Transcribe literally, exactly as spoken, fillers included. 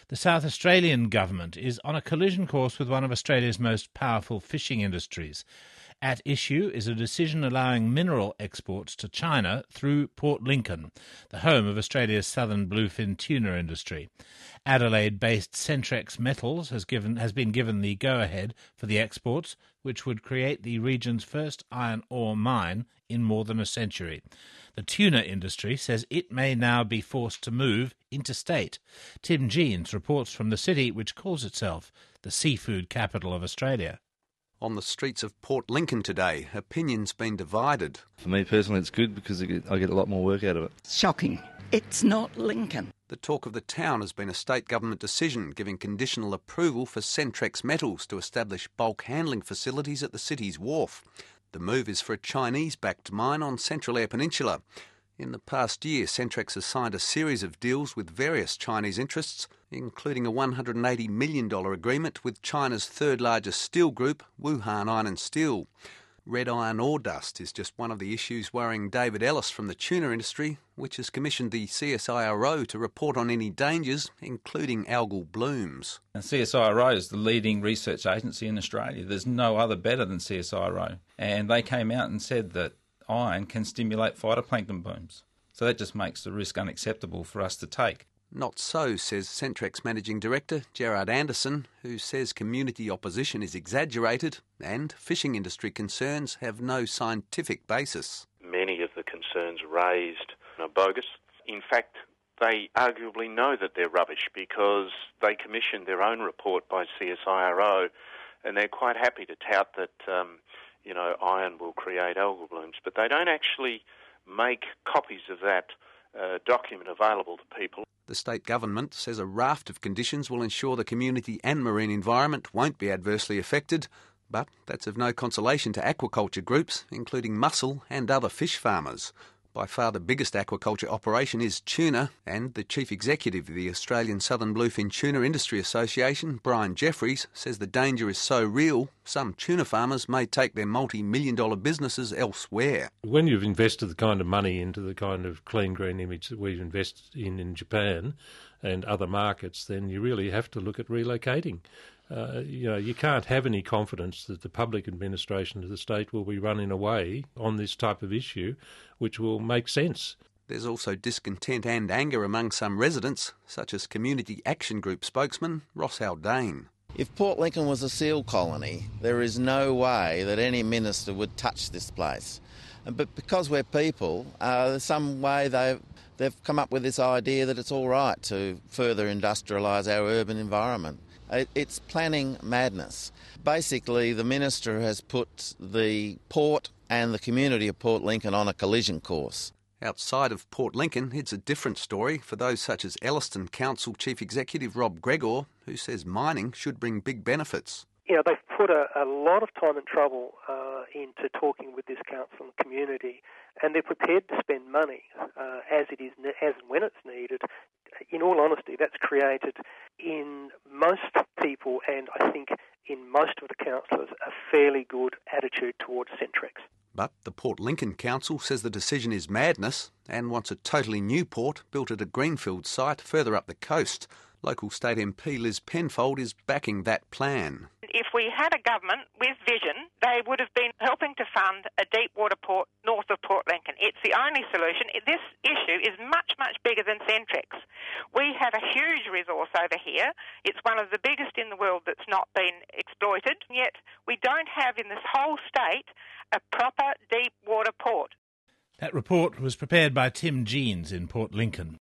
The South Australian government is on a collision course with one of Australia's most powerful fishing industries. At issue is a decision allowing mineral exports to China through Port Lincoln, the home of Australia's southern bluefin tuna industry. Adelaide-based Centrex Metals has given has been given the go-ahead for the exports, which would create the region's first iron ore mine in more than a century. The tuna industry says it may now be forced to move interstate. Tim Jeans reports from the city which calls itself the seafood capital of Australia. On the streets of Port Lincoln today, opinions been divided. For me personally, it's good because I get, I get a lot more work out of it. Shocking. It's not Lincoln. The talk of the town has been a state government decision giving conditional approval for Centrex Metals to establish bulk handling facilities at the city's wharf. The move is for a Chinese-backed mine on Central Eyre Peninsula. In the past year, Centrex has signed a series of deals with various Chinese interests, including a one hundred eighty million dollars agreement with China's third-largest steel group, Wuhan Iron and Steel. Red iron ore dust is just one of the issues worrying David Ellis from the tuna industry, which has commissioned the C S I R O to report on any dangers, including algal blooms. And C S I R O is the leading research agency in Australia. There's no other better than C S I R O. And they came out and said that iron can stimulate phytoplankton blooms. So that just makes the risk unacceptable for us to take. Not so, says Centrex Managing Director Gerard Anderson, who says community opposition is exaggerated and fishing industry concerns have no scientific basis. Many of the concerns raised are bogus. In fact, they arguably know that they're rubbish because they commissioned their own report by C S I R O and they're quite happy to tout that um, you know, iron will create algal blooms, but they don't actually make copies of that uh, document available to people. The state government says a raft of conditions will ensure the community and marine environment won't be adversely affected, but that's of no consolation to aquaculture groups, including mussel and other fish farmers. By far the biggest aquaculture operation is tuna, and the chief executive of the Australian Southern Bluefin Tuna Industry Association, Brian Jeffries, says the danger is so real, some tuna farmers may take their multi-million dollar businesses elsewhere. When you've invested the kind of money into the kind of clean green image that we've invested in in Japan and other markets, then you really have to look at relocating. Uh, you know, you can't have any confidence that the public administration of the state will be run in a way on this type of issue which will make sense. There's also discontent and anger among some residents, such as Community Action Group spokesman Ross Haldane. If Port Lincoln was a seal colony, there is no way that any minister would touch this place. But because we're people, uh, there's some way they've, they've come up with this idea that it's all right to further industrialise our urban environment. It's planning madness. Basically, the minister has put the port and the community of Port Lincoln on a collision course. Outside of Port Lincoln, it's a different story for those such as Elliston Council Chief Executive Rob Gregor, who says mining should bring big benefits. You know, they've put a, a lot of time and trouble uh, into talking with this council and community, and they're prepared to spend money uh, as it is, as and when it's needed. In all honesty, that's created in most people, and I think in most of the councillors, a fairly good attitude towards Centrex. But the Port Lincoln Council says the decision is madness and wants a totally new port built at a greenfield site further up the coast. Local State M P Liz Penfold is backing that plan. If we had a government with vision, they would have been helping to fund a deep water port north of Port Lincoln. It's the only solution. This issue is much, much bigger than Centrex. We have a huge resource over here. It's one of the biggest in the world that's not been exploited, yet we don't have in this whole state a proper deep water port. That report was prepared by Tim Jeans in Port Lincoln.